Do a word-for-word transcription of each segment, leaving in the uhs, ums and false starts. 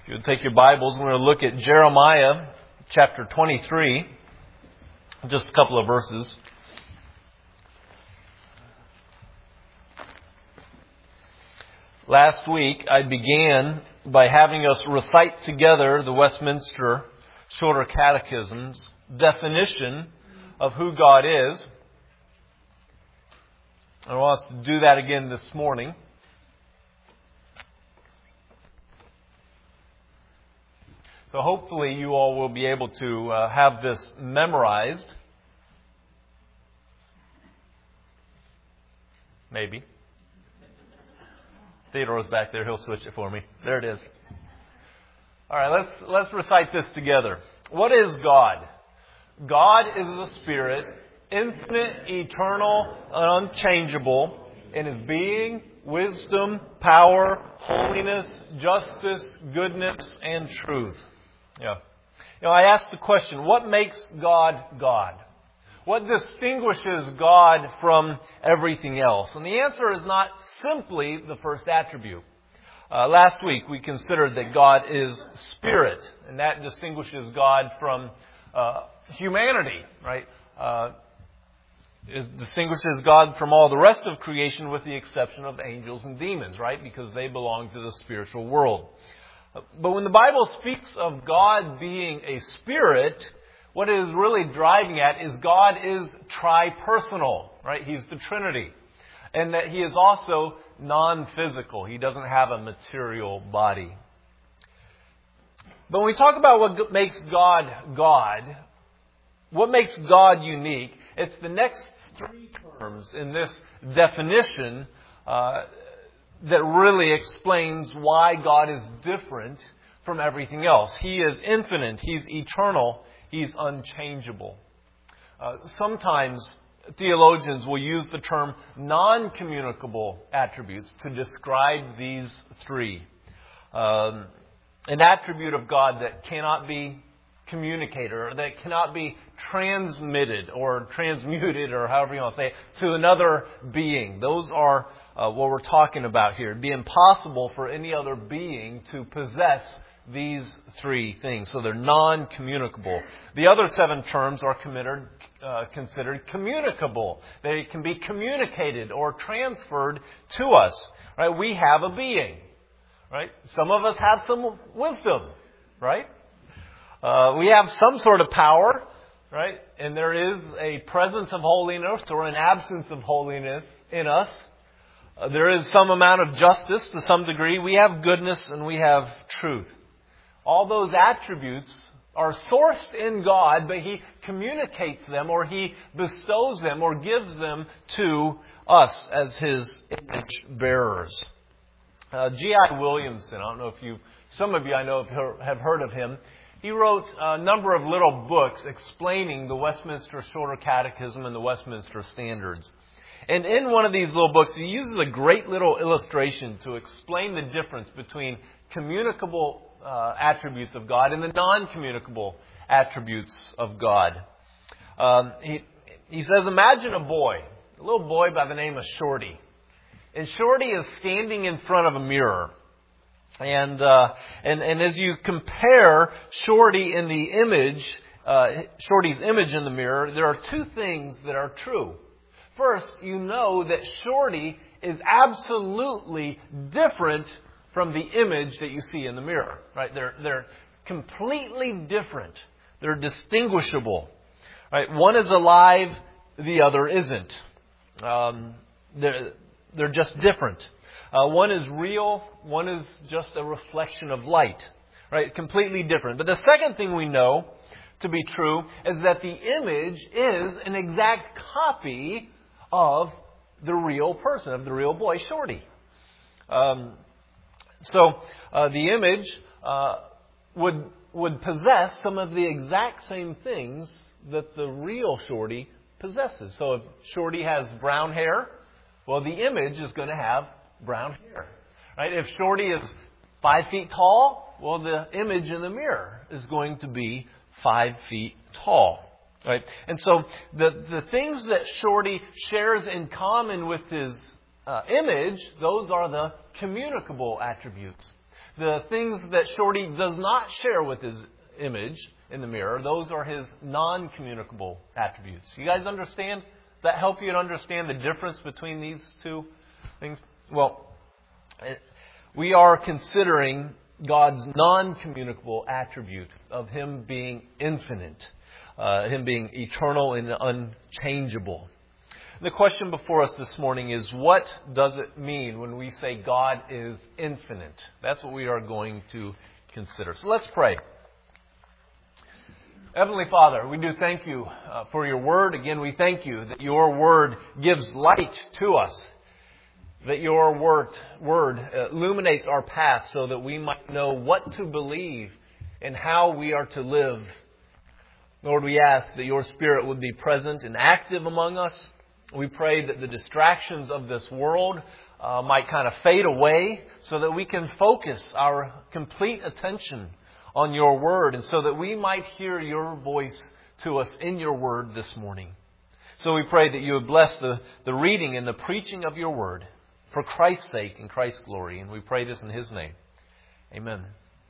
If you'll take your Bibles, we're going to look at Jeremiah chapter twenty-three, just a couple of verses. Last week, I began by having us recite together the Westminster Shorter Catechism's definition of who God is. I want us to do that again this morning. So hopefully you all will be able to uh, have this memorized. Maybe. Theodore's back there. He'll switch it for me. There it is. All right, let's let's recite this together. What is God? God is a spirit, infinite, eternal, and unchangeable in His being, wisdom, power, holiness, justice, goodness, and truth. Yeah. You know, I asked the question, what makes God God? What distinguishes God from everything else? And the answer is not simply the first attribute. Uh, last week we considered that God is spirit, and that distinguishes God from uh, humanity, right? Uh, it distinguishes God from all the rest of creation with the exception of angels and demons, right? Because they belong to the spiritual world. But when the Bible speaks of God being a spirit, what it is really driving at is God is tri-personal, right? He's the Trinity. And that He is also non-physical. He doesn't have a material body. But when we talk about what makes God God, what makes God unique, it's the next three terms in this definition uh, that really explains why God is different from everything else. He is infinite. He's eternal. He's unchangeable. Uh, sometimes theologians will use the term non-communicable attributes to describe these three. Um, an attribute of God that cannot be communicated or that cannot be transmitted or transmuted or however you want to say it to another being. Those are uh, what we're talking about here. It'd be impossible for any other being to possess these three things. So they're non-communicable. The other seven terms are considered, uh, considered communicable. They can be communicated or transferred to us. Right? We have a being. Right? Some of us have some wisdom. Right? Uh, we have some sort of power. Right? And there is a presence of holiness or an absence of holiness in us. Uh, there is some amount of justice to some degree. We have goodness and we have truth. All those attributes are sourced in God, but He communicates them or He bestows them or gives them to us as His image bearers. Uh, G I Williamson, I don't know if you, some of you I know have heard of him. He wrote a number of little books explaining the Westminster Shorter Catechism and the Westminster Standards. And in one of these little books, he uses a great little illustration to explain the difference between communicable uh, attributes of God and the non-communicable attributes of God. Um, he, he says, imagine a boy, a little boy by the name of Shorty. And Shorty is standing in front of a mirror. And, uh, and, and as you compare Shorty in the image, uh, Shorty's image in the mirror, there are two things that are true. First, you know that Shorty is absolutely different from the image that you see in the mirror. Right? They're, they're completely different. They're distinguishable. Right? One is alive, the other isn't. Um, they're, they're just different. Uh, one is real, one is just a reflection of light. Right? Completely different. But the second thing we know to be true is that the image is an exact copy of the real person, of the real boy, Shorty. Um, so uh, the image uh, would would possess some of the exact same things that the real Shorty possesses. So if Shorty has brown hair, well, the image is going to have brown hair. Right? If Shorty is five feet tall, well, the image in the mirror is going to be five feet tall. Right? And so the, the things that Shorty shares in common with his uh, image, those are the communicable attributes. The things that Shorty does not share with his image in the mirror, those are his non-communicable attributes. You guys understand? Does that help you to understand the difference between these two things? Well, we are considering God's non-communicable attribute of Him being infinite, uh, Him being eternal and unchangeable. The question before us this morning is, what does it mean when we say God is infinite? That's what we are going to consider. So let's pray. Heavenly Father, we do thank you uh, for your word. Again, we thank you that your word gives light to us, that your word, word illuminates our path so that we might know what to believe and how we are to live. Lord, we ask that your Spirit would be present and active among us. We pray that the distractions of this world uh, might kind of fade away so that we can focus our complete attention on your word, and so that we might hear your voice to us in your word this morning. So we pray that you would bless the, the reading and the preaching of your word for Christ's sake and Christ's glory. And we pray this in His name. Amen.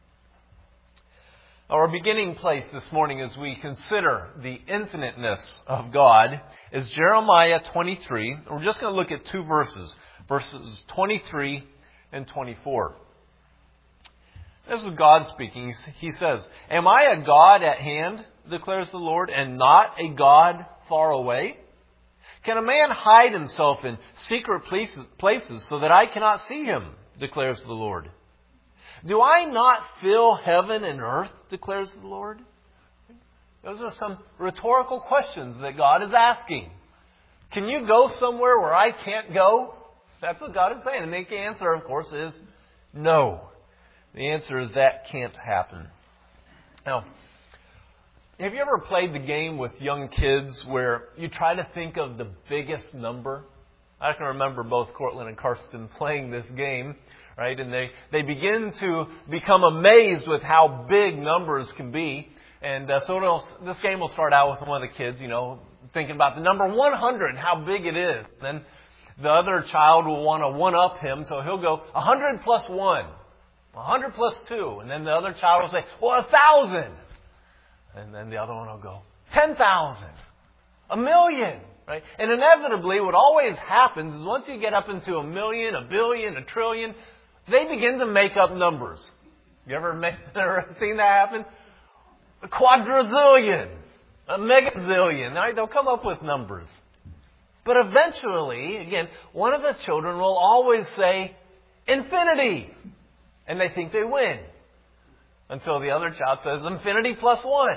Our beginning place this morning as we consider the infiniteness of God is Jeremiah twenty-three. We're just going to look at two verses, verses twenty-three and twenty-four. This is God speaking. He says, "Am I a God at hand, declares the Lord, and not a God far away? Can a man hide himself in secret places, places so that I cannot see him, declares the Lord? Do I not fill heaven and earth, declares the Lord?" Those are some rhetorical questions that God is asking. Can you go somewhere where I can't go? That's what God is saying. And the answer, of course, is no. The answer is that can't happen. Now, have you ever played the game with young kids where you try to think of the biggest number? I can remember both Cortland and Karsten playing this game, right? And they, they begin to become amazed with how big numbers can be. And uh, so it'll, this game will start out with one of the kids, you know, thinking about the number one hundred and how big it is. Then the other child will want to one-up him, so he'll go one hundred plus one. one hundred plus two. And then the other child will say, well, one thousand. And then the other one will go, ten thousand. A million. Right? And inevitably, what always happens is once you get up into a million, a billion, a trillion, they begin to make up numbers. You ever, make, ever seen that happen? A quadrazillion. A megazillion. Right? They'll come up with numbers. But eventually, again, one of the children will always say, infinity. And they think they win. Until the other child says, infinity plus one.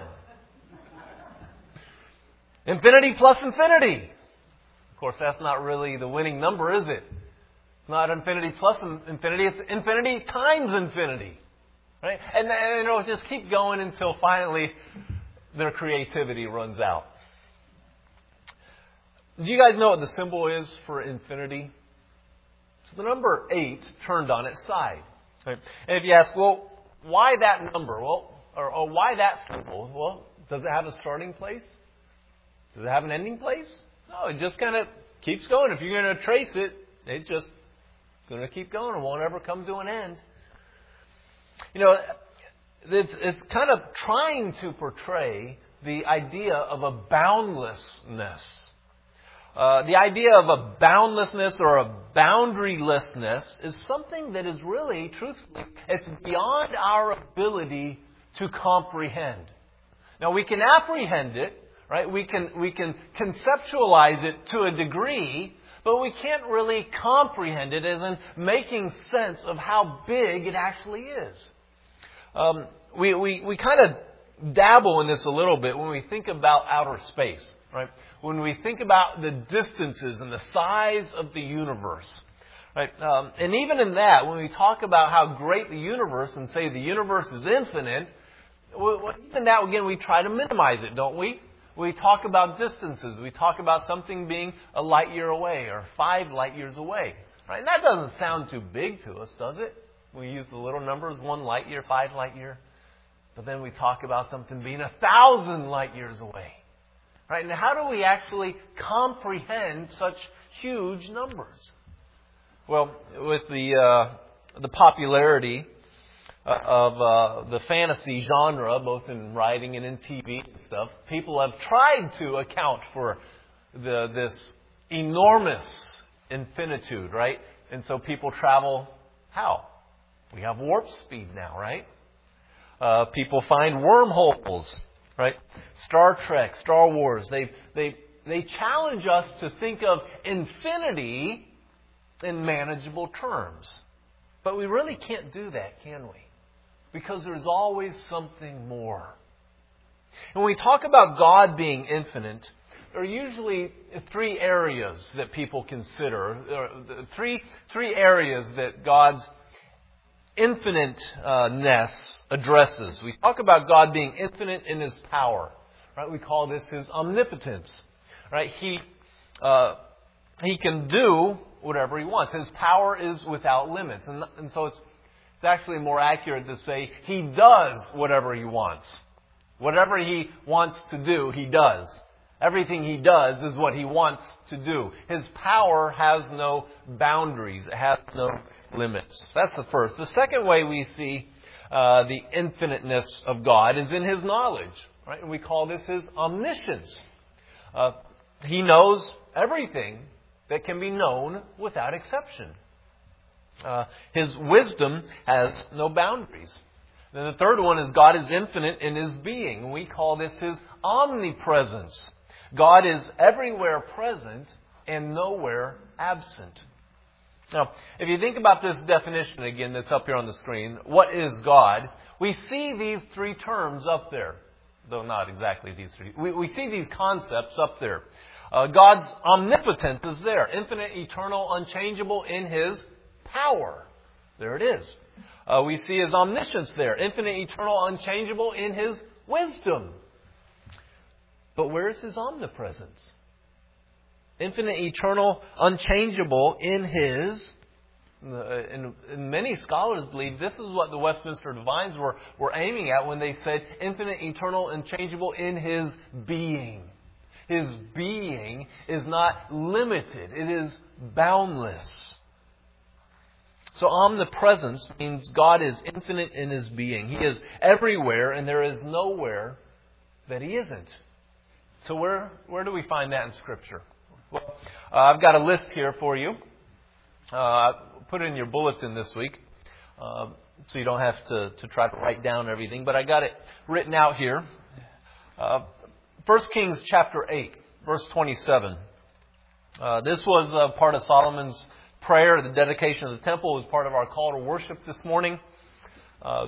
Infinity plus infinity. Of course, that's not really the winning number, is it? It's not infinity plus infinity. It's infinity times infinity. Right? And, and it'll just keep going until finally their creativity runs out. Do you guys know what the symbol is for infinity? It's the number eight turned on its side. And if you ask, well, why that number? Well, or, or why that symbol? Well, does it have a starting place? Does it have an ending place? No, it just kind of keeps going. If you're going to trace it, it's just going to keep going. It won't ever come to an end. You know, it's, it's kind of trying to portray the idea of a boundlessness. Uh, the idea of a boundlessness or a boundarylessness is something that is really, truthfully, it's beyond our ability to comprehend. Now, we can apprehend it, right? We can, we can conceptualize it to a degree, but we can't really comprehend it as in making sense of how big it actually is. Um, we, we, we kind of dabble in this a little bit when we think about outer space, right? When we think about the distances and the size of the universe, right? Um, and even in that, when we talk about how great the universe and say the universe is infinite, well, even that, again, we try to minimize it, don't we? We talk about distances. We talk about something being a light year away or five light years away, right? And that doesn't sound too big to us, does it? We use the little numbers, one light year, five light year. But then we talk about something being a thousand light years away. Right? And how do we actually comprehend such huge numbers? Well, with the uh, the popularity uh, of uh, the fantasy genre, both in writing and in T V and stuff, people have tried to account for the this enormous infinitude, right? And so people travel how? We have warp speed now, right? Uh, people find wormholes, right? Star Trek, Star Wars, they they they challenge us to think of infinity in manageable terms. But we really can't do that, can we? Because there's always something more. And when we talk about God being infinite, there are usually three areas that people consider. Three, three areas that God's infiniteness addresses. We talk about God being infinite in His power. Right? We call this His omnipotence. Right? He, uh, he can do whatever He wants. His power is without limits. And, and so it's, it's actually more accurate to say He does whatever He wants. Whatever He wants to do, He does. Everything He does is what He wants to do. His power has no boundaries. It has no limits. That's the first. The second way we see uh, the infiniteness of God is in His knowledge. Right? And we call this His omniscience. Uh, he knows everything that can be known without exception. Uh, his wisdom has no boundaries. Then the third one is God is infinite in His being. We call this His omnipresence. God is everywhere present and nowhere absent. Now, if you think about this definition again that's up here on the screen, what is God? We see these three terms up there. Though not exactly these three. We, we see these concepts up there. Uh, God's omnipotence is there. Infinite, eternal, unchangeable in His power. There it is. Uh, we see His omniscience there. Infinite, eternal, unchangeable in His wisdom. But where is His omnipresence? Infinite, eternal, unchangeable in His... And, and many scholars believe this is what the Westminster Divines were, were aiming at when they said infinite, eternal, unchangeable in His being. His being is not limited. It is boundless. So omnipresence means God is infinite in His being. He is everywhere and there is nowhere that He isn't. So where, where do we find that in Scripture? Well, uh, I've got a list here for you. Uh, put it in your bulletin this week, uh, so you don't have to, to try to write down everything. But I got it written out here. Uh, First Kings chapter eight, verse twenty-seven. Uh, this was uh, part of Solomon's prayer. The dedication of the temple was part of our call to worship this morning. Uh,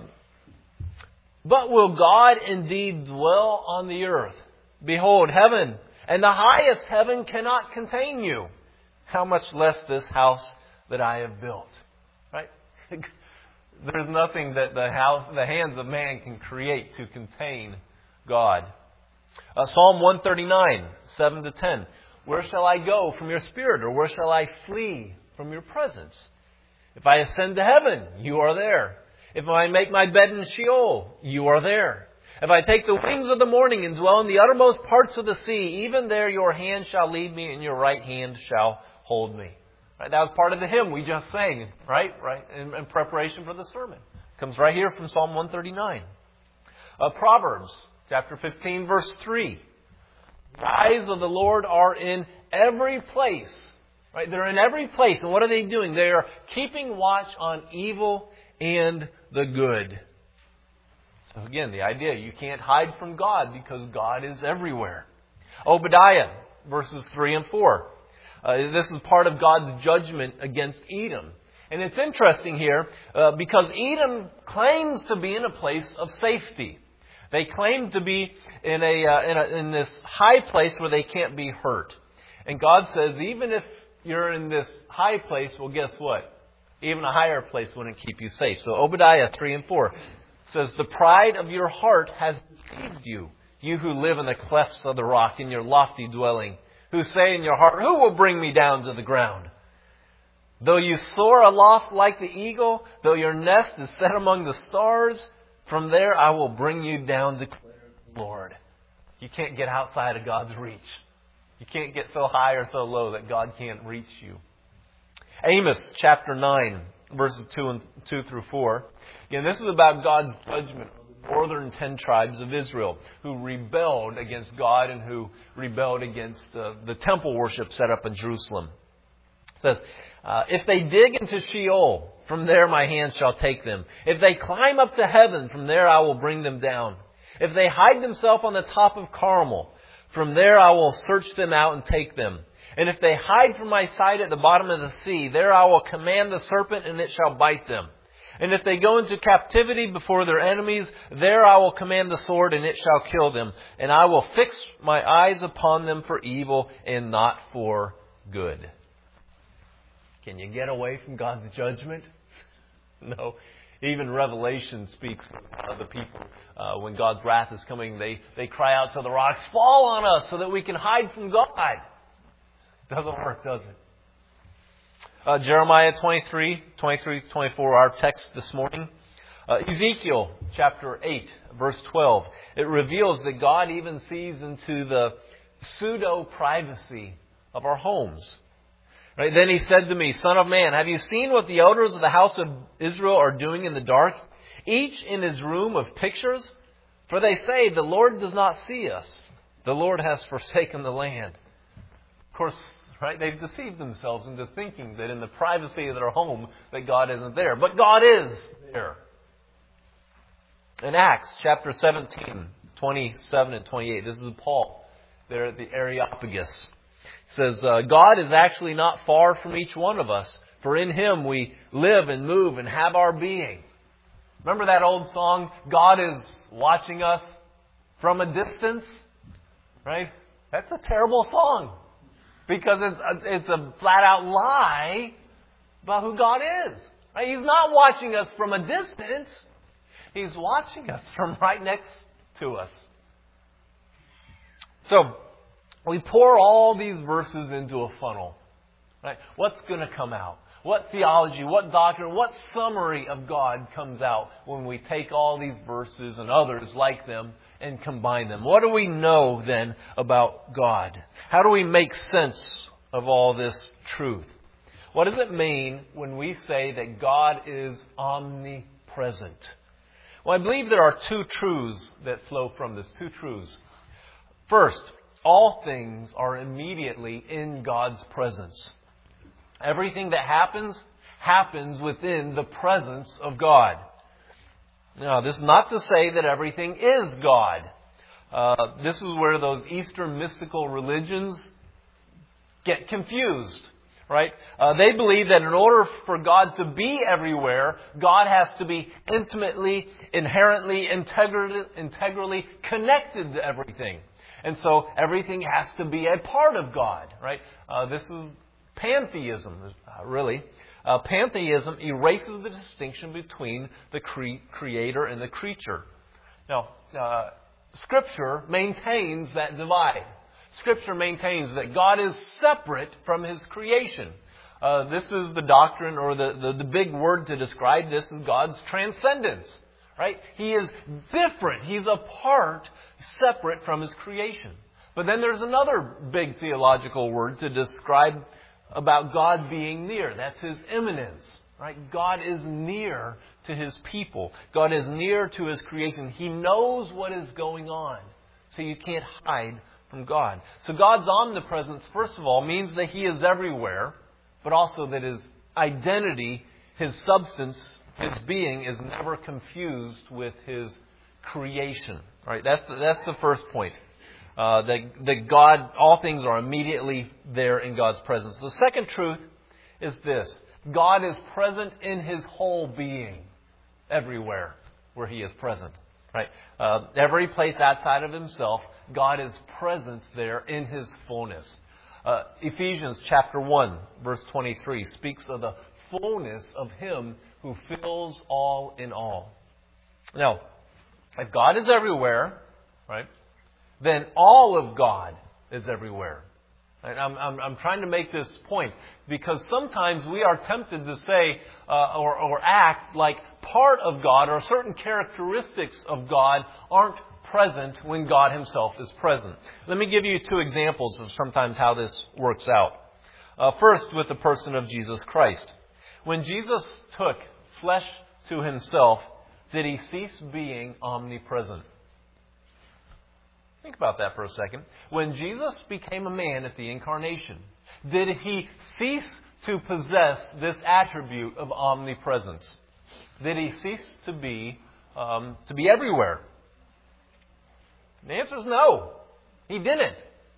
but will God indeed dwell on the earth? Behold, heaven and the highest heaven cannot contain you. How much less this house that I have built. Right? There's nothing that the house, the hands of man can create to contain God. Uh, Psalm one thirty-nine, seven to ten. Where shall I go from your spirit, or where shall I flee from your presence? If I ascend to heaven, you are there. If I make my bed in Sheol, you are there. If I take the wings of the morning and dwell in the uttermost parts of the sea, even there your hand shall lead me and your right hand shall hold me. Right, that was part of the hymn we just sang, right? Right, in, in preparation for the sermon. Comes right here from Psalm one thirty-nine. Uh, Proverbs chapter fifteen, verse three. The eyes of the Lord are in every place. Right, they're in every place. And what are they doing? They are keeping watch on evil and the good. So again, the idea, you can't hide from God because God is everywhere. Obadiah, verses three and four. Uh, this is part of God's judgment against Edom. And it's interesting here uh, because Edom claims to be in a place of safety. They claim to be in a, uh, in, a in this high place where they can't be hurt. And God says, even if you're in this high place, well, guess what? Even a higher place wouldn't keep you safe. So Obadiah three and four says, the pride of your heart has deceived you, you who live in the clefts of the rock, in your lofty dwelling, who say in your heart, who will bring me down to the ground? Though you soar aloft like the eagle, though your nest is set among the stars, from there I will bring you down, declares the Lord. You can't get outside of God's reach. You can't get so high or so low that God can't reach you. Amos chapter nine, verses two and two through four. Again, this is about God's judgment on the northern ten tribes of Israel who rebelled against God and who rebelled against uh, the temple worship set up in Jerusalem. It says, uh, if they dig into Sheol, from there my hand shall take them. If they climb up to heaven, from there I will bring them down. If they hide themselves on the top of Carmel, from there I will search them out and take them. And if they hide from my sight at the bottom of the sea, there I will command the serpent, and it shall bite them. And if they go into captivity before their enemies, there I will command the sword, and it shall kill them. And I will fix my eyes upon them for evil and not for good. Can you get away from God's judgment? No. Even Revelation speaks of the people. Uh, when God's wrath is coming, they, they cry out to the rocks, fall on us so that we can hide from God. Doesn't work, does it? Uh, Jeremiah twenty-three, twenty-three, twenty-four, our text this morning. Uh, Ezekiel chapter eight, verse twelve. It reveals that God even sees into the pseudo-privacy of our homes. Right? Then he said to me, Son of man, have you seen what the elders of the house of Israel are doing in the dark? Each in his room of pictures? For they say, the Lord does not see us. The Lord has forsaken the land. Of course, right? They've deceived themselves into thinking that in the privacy of their home that God isn't there. But God is there. In Acts chapter seventeen, twenty-seven and twenty-eight, this is Paul there at the Areopagus. It says, uh, God is actually not far from each one of us, for in Him we live and move and have our being. Remember that old song, God is watching us from a distance? Right? That's a terrible song. Because it's a, it's a flat-out lie about who God is. Right? He's not watching us from a distance. He's watching us from right next to us. So, we pour all these verses into a funnel. Right? What's going to come out? What theology, what doctrine, what summary of God comes out when we take all these verses and others like them and combine them? What do we know then about God? How do we make sense of all this truth? What does it mean when we say that God is omnipresent? Well, I believe there are two truths that flow from this, two truths. First, all things are immediately in God's presence. Everything that happens, happens within the presence of God. Now, this is not to say that everything is God. Uh, this is where those Eastern mystical religions get confused, right? Uh, they believe that in order for God to be everywhere, God has to be intimately, inherently, integrally, integrally connected to everything. And so everything has to be a part of God, right? Uh, this is pantheism, uh, really. Uh, pantheism erases the distinction between the cre- creator and the creature. Now, uh, Scripture maintains that divide. Scripture maintains that God is separate from His creation. Uh, this is the doctrine, or the, the, the big word to describe this is God's transcendence. Right? He is different. He's apart, separate from His creation. But then there's another big theological word to describe about God being near. That's His immanence. Right? God is near to His people. God is near to His creation. He knows what is going on. So you can't hide from God. So God's omnipresence, first of all, means that He is everywhere, but also that His identity, His substance, His being is never confused with His creation. Right? That's the, that's the first point. Uh, that, that God, all things are immediately there in God's presence. The second truth is this. God is present in His whole being. Everywhere where He is present. Right? Uh, every place outside of Himself, God is present there in His fullness. Uh, Ephesians chapter one, verse twenty-three speaks of the fullness of Him who fills all in all. Now, if God is everywhere, right, then all of God is everywhere. And I'm, I'm, I'm trying to make this point because sometimes we are tempted to say uh, or, or act like part of God or certain characteristics of God aren't present when God Himself is present. Let me give you two examples of sometimes how this works out. Uh, first, with the person of Jesus Christ. When Jesus took flesh to himself, did he cease being omnipresent? Think about that for a second. When Jesus became a man at the incarnation, did he cease to possess this attribute of omnipresence? Did he cease to be um, to be everywhere? The answer is no. He didn't.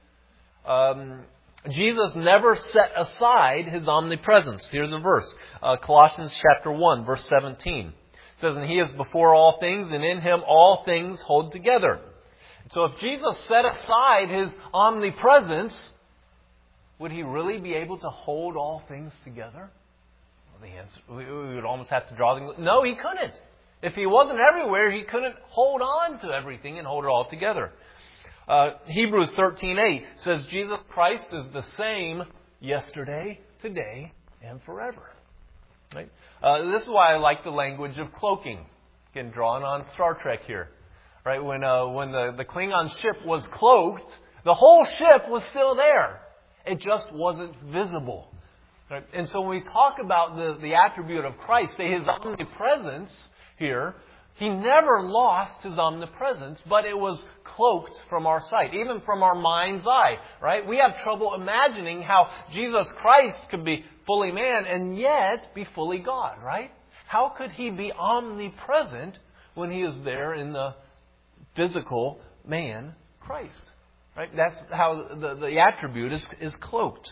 Um, Jesus never set aside His omnipresence. Here's a verse. Uh, Colossians chapter one, verse seventeen. It says, "And He is before all things, and in Him all things hold together." So if Jesus set aside His omnipresence, would He really be able to hold all things together? Well, the answer, we would almost have to draw the... No, He couldn't. If He wasn't everywhere, He couldn't hold on to everything and hold it all together. Uh, Hebrews thirteen eight says Jesus Christ is the same yesterday, today, and forever. Right? Uh, this is why I like the language of cloaking. Again, drawing on Star Trek here. Right? When uh, when the, the Klingon ship was cloaked, the whole ship was still there. It just wasn't visible. Right? And so when we talk about the, the attribute of Christ, say His omnipresence here, He never lost His omnipresence, but it was cloaked from our sight, even from our mind's eye, right? We have trouble imagining how Jesus Christ could be fully man and yet be fully God, right? How could He be omnipresent when He is there in the physical man, Christ? Right? That's how the, the attribute is, is cloaked.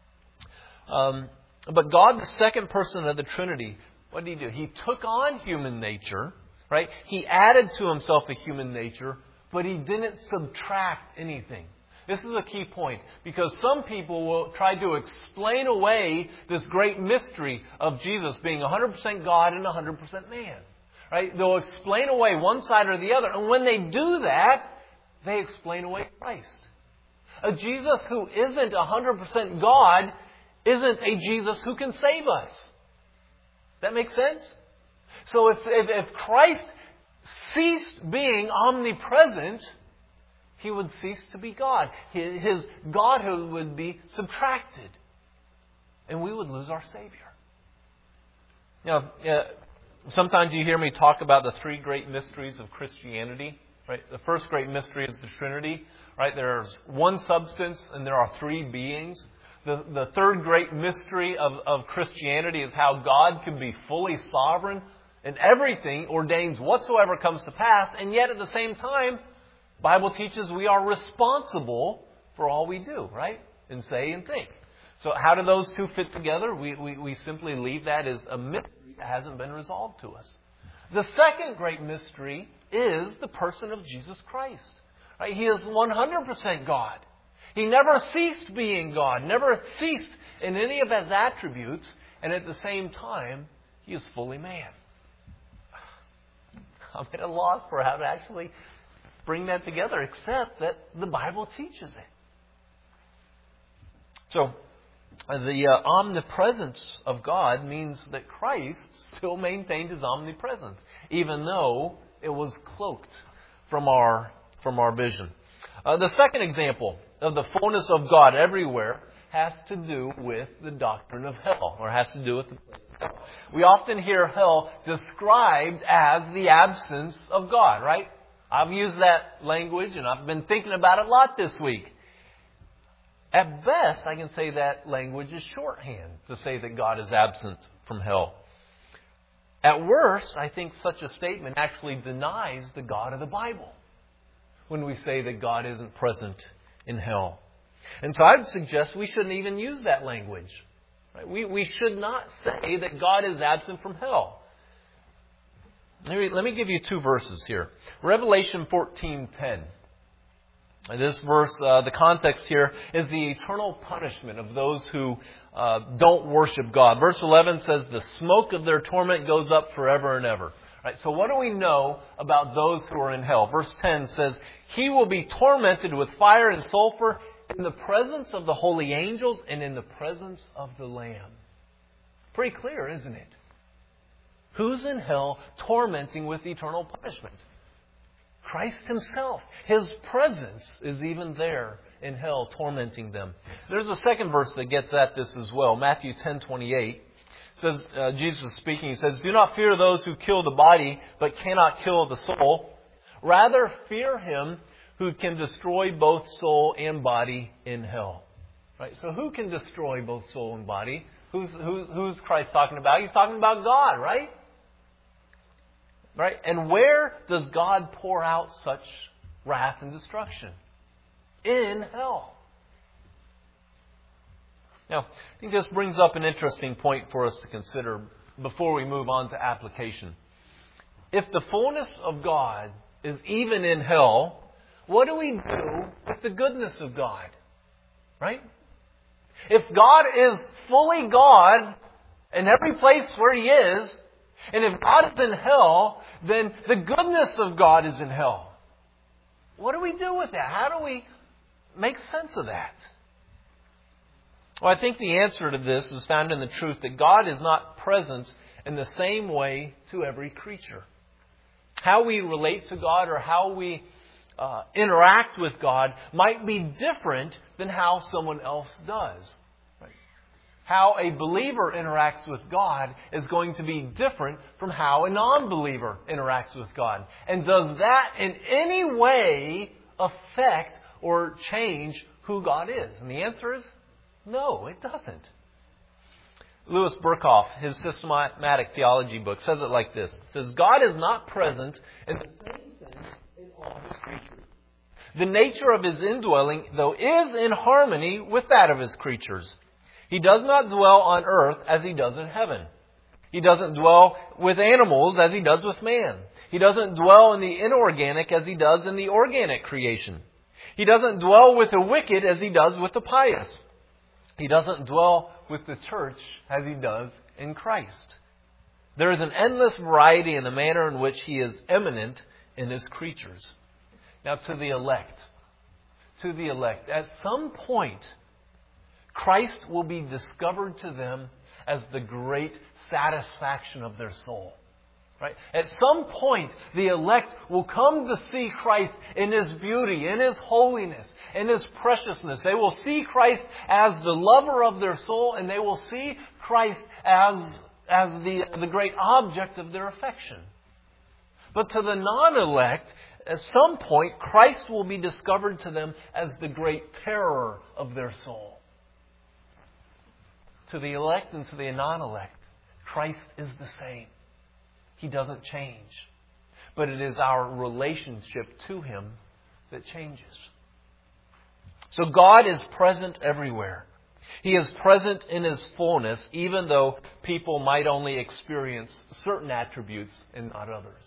Um, but God, the second person of the Trinity, what did He do? He took on human nature. Right? He added to Himself a human nature, but He didn't subtract anything. This is a key point, because some people will try to explain away this great mystery of Jesus being one hundred percent God and one hundred percent man. Right? They'll explain away one side or the other, and when they do that, they explain away Christ. A Jesus who isn't one hundred percent God isn't a Jesus who can save us. That makes sense? So if, if, if Christ ceased being omnipresent, He would cease to be God. His, his Godhood would be subtracted. And we would lose our Savior. Now, uh, sometimes you hear me talk about the three great mysteries of Christianity. Right? The first great mystery is the Trinity. Right? There's one substance and there are three beings. The, the third great mystery of, of Christianity is how God can be fully sovereign and everything ordains whatsoever comes to pass, and yet at the same time, the Bible teaches we are responsible for all we do, right? And say and think. So how do those two fit together? We, we, we simply leave that as a mystery that hasn't been resolved to us. The second great mystery is the person of Jesus Christ. Right? He is one hundred percent God. He never ceased being God, never ceased in any of His attributes, and at the same time, He is fully man. I'm at a loss for how to actually bring that together, except that the Bible teaches it. So, the uh, omnipresence of God means that Christ still maintained His omnipresence, even though it was cloaked from our from our vision. Uh, the second example of the fullness of God everywhere has to do with the doctrine of hell, or has to do with the We often hear hell described as the absence of God, right? I've used that language and I've been thinking about it a lot this week. At best, I can say that language is shorthand to say that God is absent from hell. At worst, I think such a statement actually denies the God of the Bible when we say that God isn't present in hell. And so I'd suggest we shouldn't even use that language. We, we should not say that God is absent from hell. Let me, let me give you two verses here. Revelation fourteen ten. This verse, uh, the context here is the eternal punishment of those who uh, don't worship God. Verse eleven says, "The smoke of their torment goes up forever and ever." Right, so what do we know about those who are in hell? Verse ten says, "He will be tormented with fire and sulfur in the presence of the holy angels and in the presence of the Lamb." Pretty clear, isn't it? Who's in hell tormenting with eternal punishment? Christ Himself. His presence is even there in hell tormenting them. There's a second verse that gets at this as well. Matthew ten twenty-eight says, uh, Jesus is speaking, he says, "Do not fear those who kill the body, but cannot kill the soul. Rather fear him who can destroy both soul and body in hell." Right? So who can destroy both soul and body? Who's, who, who's Christ talking about? He's talking about God, right? Right? And where does God pour out such wrath and destruction? In hell. Now, I think this brings up an interesting point for us to consider before we move on to application. If the fullness of God is even in hell, what do we do with the goodness of God? Right? If God is fully God in every place where He is, and if God is in hell, then the goodness of God is in hell. What do we do with that? How do we make sense of that? Well, I think the answer to this is found in the truth that God is not present in the same way to every creature. How we relate to God or how we uh, interact with God might be different than how someone else does. Right? How a believer interacts with God is going to be different from how a non-believer interacts with God. And does that in any way affect or change who God is? And the answer is no, it doesn't. Louis Berkhoff, his systematic theology book, says it like this. It says, "God is not present in the same sense in all His creatures. The nature of His indwelling, though, is in harmony with that of His creatures. He does not dwell on earth as He does in heaven. He doesn't dwell with animals as He does with man. He doesn't dwell in the inorganic as He does in the organic creation. He doesn't dwell with the wicked as He does with the pious. He doesn't dwell with the church as He does in Christ. There is an endless variety in the manner in which He is eminent in His creatures." Now to the elect, to the elect, at some point, Christ will be discovered to them as the great satisfaction of their soul. Right? At some point, the elect will come to see Christ in His beauty, in His holiness, in His preciousness. They will see Christ as the lover of their soul, and they will see Christ as, as the, the great object of their affection. But to the non-elect, at some point, Christ will be discovered to them as the great terror of their soul. To the elect and to the non-elect, Christ is the same. He doesn't change. But it is our relationship to Him that changes. So God is present everywhere. He is present in His fullness, even though people might only experience certain attributes and not others.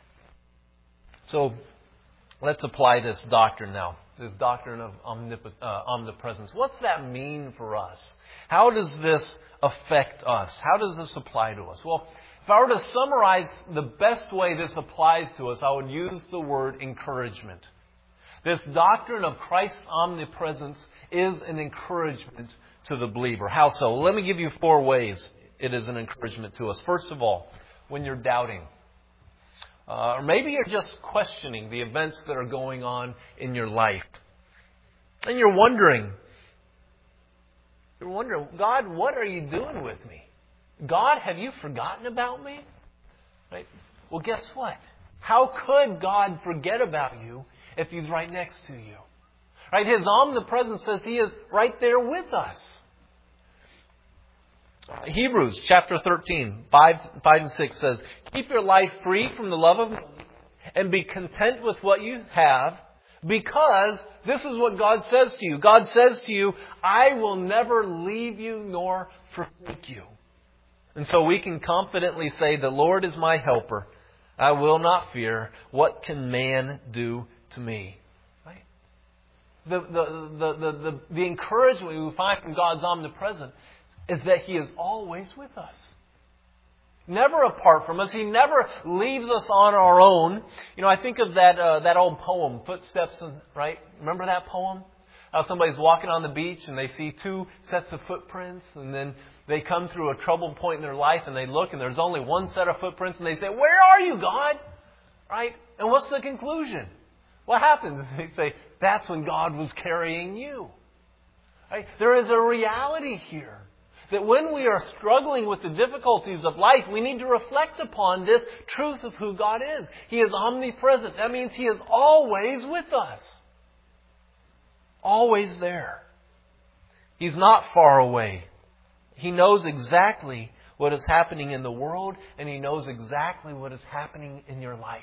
So let's apply this doctrine now. This doctrine of omnip- uh, omnipresence. What's that mean for us? How does this affect us? How does this apply to us? Well, if I were to summarize the best way this applies to us, I would use the word encouragement. This doctrine of Christ's omnipresence is an encouragement to the believer. How so? Well, let me give you four ways it is an encouragement to us. First of all, when you're doubting. Uh, or maybe you're just questioning the events that are going on in your life. And you're wondering, you're wondering, God, what are you doing with me? God, have you forgotten about me? Right? Well, guess what? How could God forget about you if He's right next to you? Right? His omnipresence says He is right there with us. Hebrews chapter thirteen, five, five and six says, "Keep your life free from the love of money and be content with what you have, because this is what God says to you. God says to you, I will never leave you nor forsake you." And so we can confidently say, "The Lord is my helper. I will not fear. What can man do to me?" Right? The, the, the, the, the, the encouragement we find from God's omnipresence is that He is always with us. Never apart from us. He never leaves us on our own. You know, I think of that uh, that old poem, Footsteps, in, right? Remember that poem? How somebody's walking on the beach and they see two sets of footprints, and then they come through a troubled point in their life and they look and there's only one set of footprints, and they say, "Where are you, God?" Right? And what's the conclusion? What happens? They say, "That's when God was carrying you." Right? There is a reality here That when we are struggling with the difficulties of life, we need to reflect upon this truth of who God is. He is omnipresent. That means He is always with us. Always there. He's not far away. He knows exactly what is happening in the world, and He knows exactly what is happening in your life.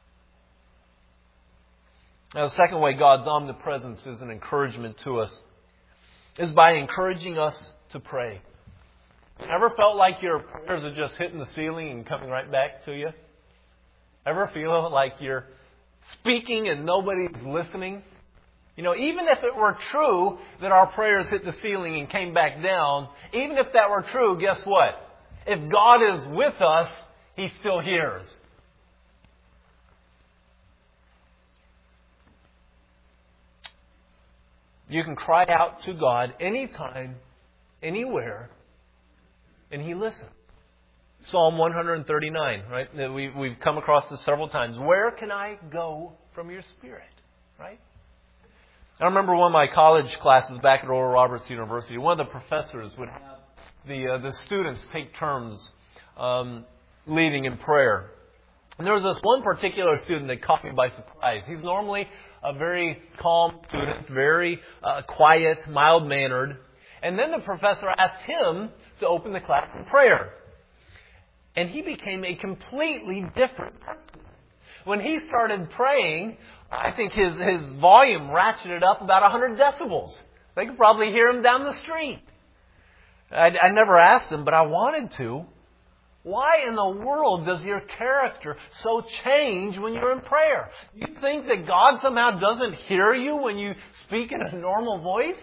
Now, the second way God's omnipresence is an encouragement to us is by encouraging us to pray. Ever felt like your prayers are just hitting the ceiling and coming right back to you? Ever feel like you're speaking and nobody's listening? You know, even if it were true that our prayers hit the ceiling and came back down, even if that were true, guess what? If God is with us, He still hears. You can cry out to God anytime, anywhere, and He listens. Psalm one thirty-nine, right? We, we've come across this several times. Where can I go from your Spirit? Right? I remember one of my college classes back at Oral Roberts University, one of the professors would have the uh, the students take turns um, leading in prayer. And there was this one particular student that caught me by surprise. He's normally a very calm student, very uh, quiet, mild-mannered. And then the professor asked him to open the class in prayer. And he became a completely different person. When he started praying, I think his, his volume ratcheted up about one hundred decibels. They could probably hear him down the street. I, I never asked him, but I wanted to. Why in the world does your character so change when you're in prayer? You think that God somehow doesn't hear you when you speak in a normal voice?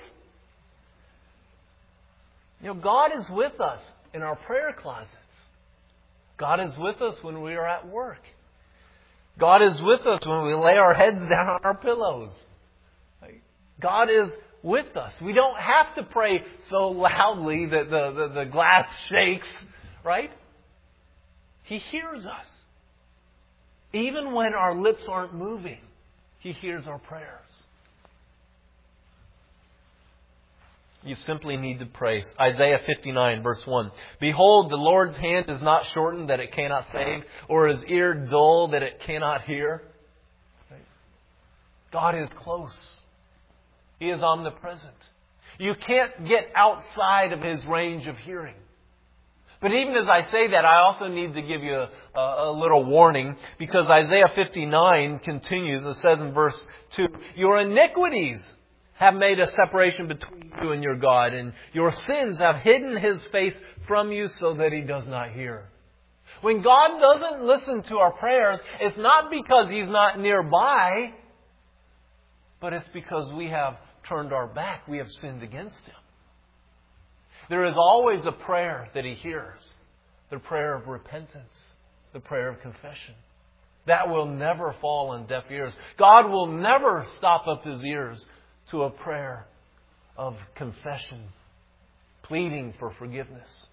You know, God is with us in our prayer closets. God is with us when we are at work. God is with us when we lay our heads down on our pillows. God is with us. We don't have to pray so loudly that the, the, the glass shakes, right? He hears us. Even when our lips aren't moving, He hears our prayers. You simply need to pray. Isaiah fifty-nine, verse one. Behold, the Lord's hand is not shortened that it cannot save, or His ear dull that it cannot hear. God is close. He is omnipresent. You can't get outside of His range of hearing. But even as I say that, I also need to give you a, a, a little warning, because Isaiah fifty-nine continues. It says in verse two, your iniquities have made a separation between you and your God, and your sins have hidden His face from you so that He does not hear. When God doesn't listen to our prayers, it's not because He's not nearby, but it's because we have turned our back. We have sinned against Him. There is always a prayer that He hears. The prayer of repentance. The prayer of confession. That will never fall on deaf ears. God will never stop up His ears to a prayer of confession, pleading for forgiveness.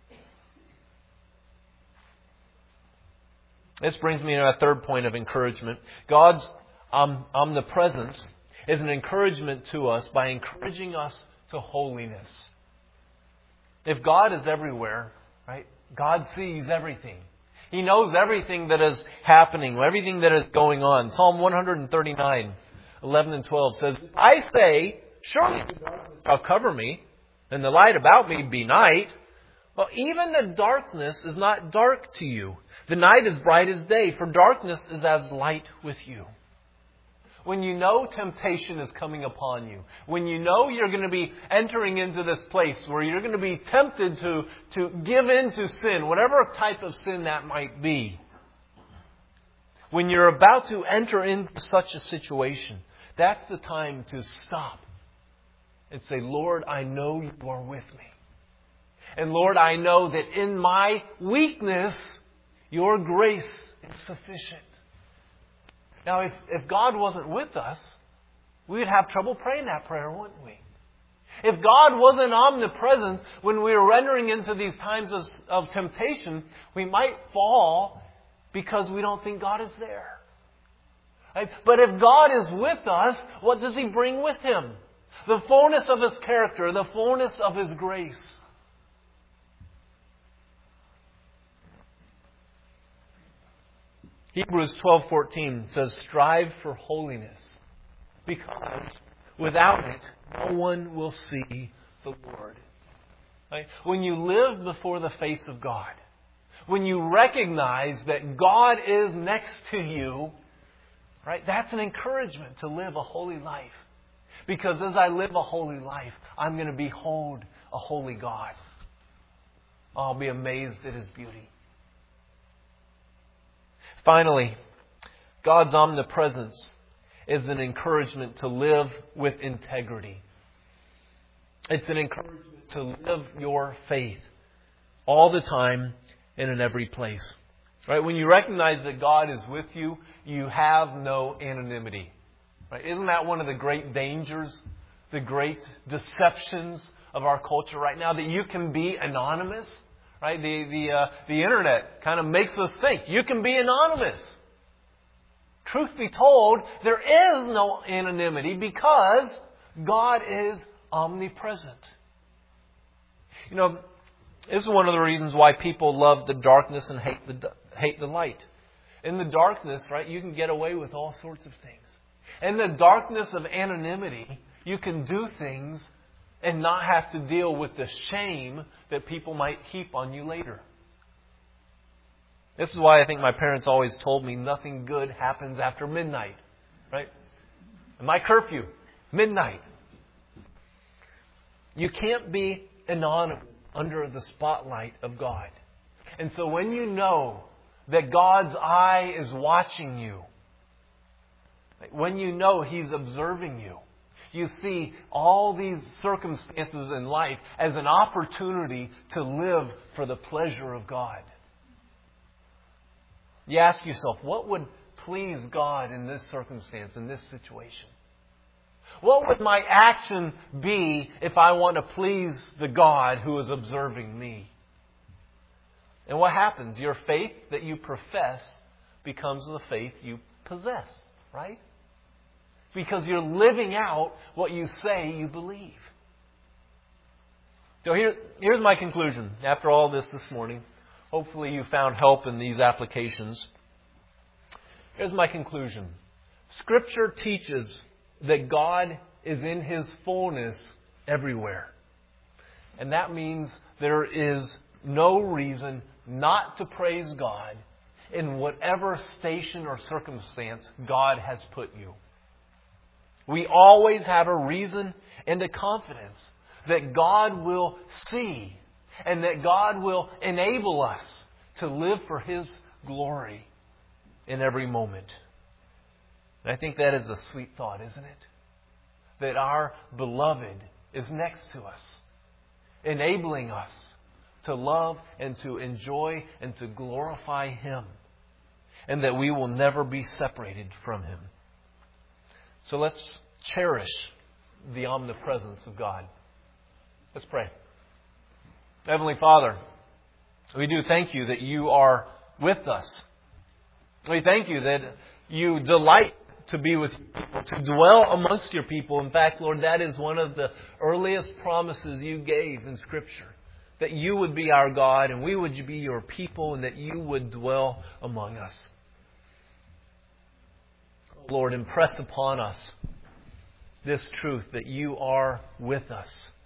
This brings me to our third point of encouragement. God's um, omnipresence is an encouragement to us by encouraging us to holiness. If God is everywhere, right? God sees everything. He knows everything that is happening, everything that is going on. Psalm one thirty-nine, eleven and twelve says, I say, surely the darkness shall cover me, and the light about me be night. Well, even the darkness is not dark to you. The night is bright as day, for darkness is as light with you. When you know temptation is coming upon you, when you know you're going to be entering into this place where you're going to be tempted to, to give in to sin, whatever type of sin that might be, when you're about to enter into such a situation, that's the time to stop and say, Lord, I know You are with me. And Lord, I know that in my weakness, Your grace is sufficient. Now, if, if God wasn't with us, we would have trouble praying that prayer, wouldn't we? If God wasn't omnipresent when we were entering into these times of, of temptation, we might fall because we don't think God is there. Right? But if God is with us, what does He bring with Him? The fullness of His character, the fullness of His grace. Hebrews twelve fourteen says, strive for holiness, because without it, no one will see the Lord. Right? When you live before the face of God, when you recognize that God is next to you, right, that's an encouragement to live a holy life. Because as I live a holy life, I'm going to behold a holy God. I'll be amazed at His beauty. Finally, God's omnipresence is an encouragement to live with integrity. It's an encouragement to live your faith all the time and in every place. Right? When you recognize that God is with you, you have no anonymity. Right? Isn't that one of the great dangers, the great deceptions of our culture right now? That you can be anonymous. Right? The the uh, the internet kind of makes us think you can be anonymous. Truth be told, there is no anonymity because God is omnipresent. You know, this is one of the reasons why people love the darkness and hate the hate the light. In the darkness, right, you can get away with all sorts of things. In the darkness of anonymity, you can do things and not have to deal with the shame that people might heap on you later. This is why I think my parents always told me nothing good happens after midnight. Right? My curfew, midnight. You can't be anonymous under the spotlight of God. And so when you know that God's eye is watching you, when you know He's observing you, you see all these circumstances in life as an opportunity to live for the pleasure of God. You ask yourself, what would please God in this circumstance, in this situation? What would my action be if I want to please the God who is observing me? And what happens? Your faith that you profess becomes the faith you possess, right? Because you're living out what you say you believe. So here, here's my conclusion after all this this morning. Hopefully you found help in these applications. Here's my conclusion. Scripture teaches that God is in His fullness everywhere. And that means there is no reason not to praise God in whatever station or circumstance God has put you. We always have a reason and a confidence that God will see and that God will enable us to live for His glory in every moment. And I think that is a sweet thought, isn't it? That our beloved is next to us, enabling us to love and to enjoy and to glorify Him, and that we will never be separated from Him. So let's cherish the omnipresence of God. Let's pray. Heavenly Father, we do thank You that You are with us. We thank You that You delight to be with Your people, to dwell amongst Your people. In fact, Lord, that is one of the earliest promises You gave in Scripture, that You would be our God and we would be Your people and that You would dwell among us. Lord, impress upon us this truth that You are with us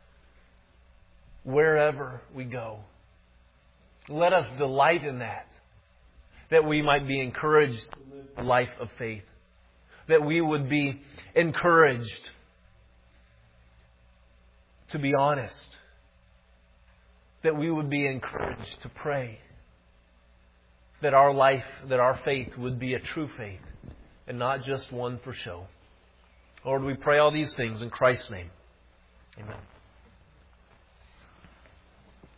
wherever we go. Let us delight in that, that we might be encouraged to live a life of faith, that we would be encouraged to be honest, that we would be encouraged to pray, that our life, that our faith would be a true faith and not just one for show. Lord, we pray all these things in Christ's name. Amen.